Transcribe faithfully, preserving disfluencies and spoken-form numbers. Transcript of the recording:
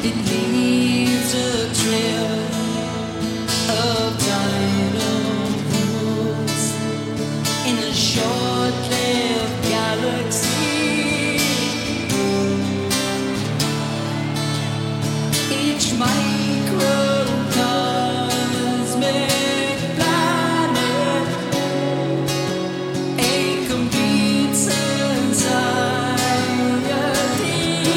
It leaves a trail of dinosaurs in a short-lived galaxy. Each mind